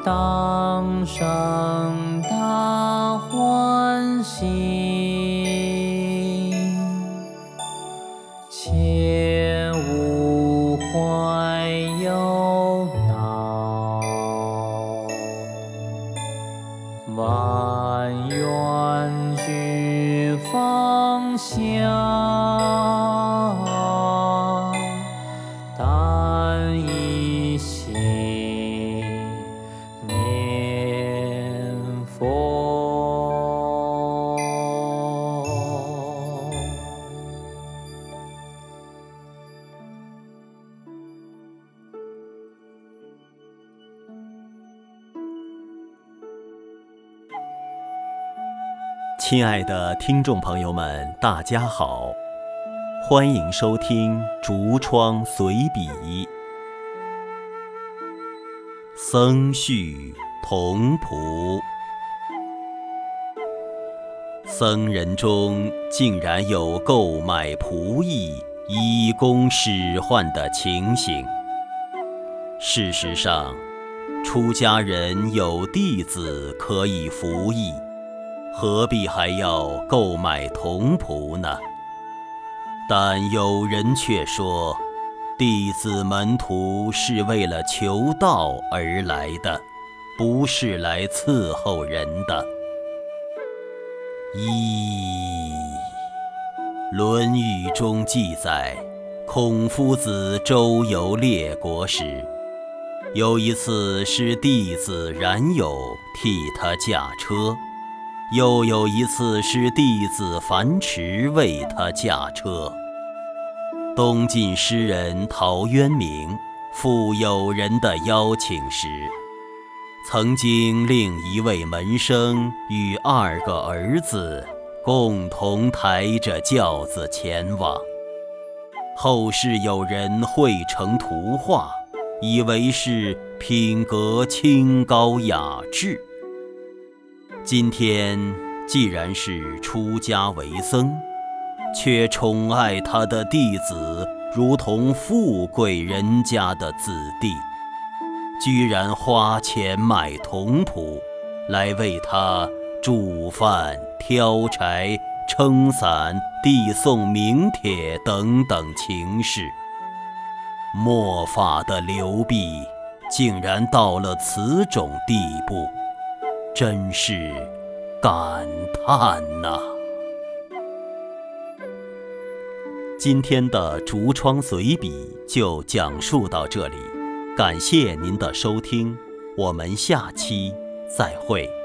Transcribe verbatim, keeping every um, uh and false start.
当生大欢喜，切勿怀忧恼，万愿俱放下，但一心念佛。 亲爱的听众朋友们，大家好，欢迎收听竹窗随笔。僧绪同仆，僧人中竟然有购买仆役以供使唤的情形。事实上，出家人有弟子可以服役，何必还要购买童仆呢？但有人却说，弟子门徒是为了求道而来的，不是来伺候人的。一，《论语》中记载，孔夫子周游列国时，有一次是弟子冉有替他驾车，又有一次是弟子樊迟为他驾车。东晋诗人陶渊明赴友人的邀请时，曾经令一位门生与二个儿子共同抬着轿子前往。后世有人绘成图画，以为是品格清高雅致。今天既然是出家为僧，却宠爱他的弟子如同富贵人家的子弟，居然花钱买童仆来为他煮饭、挑柴、撑伞、递送名帖等等情事。末法的流弊竟然到了此种地步，真是感叹呐！今天的竹窗随笔就讲述到这里，感谢您的收听，我们下期再会。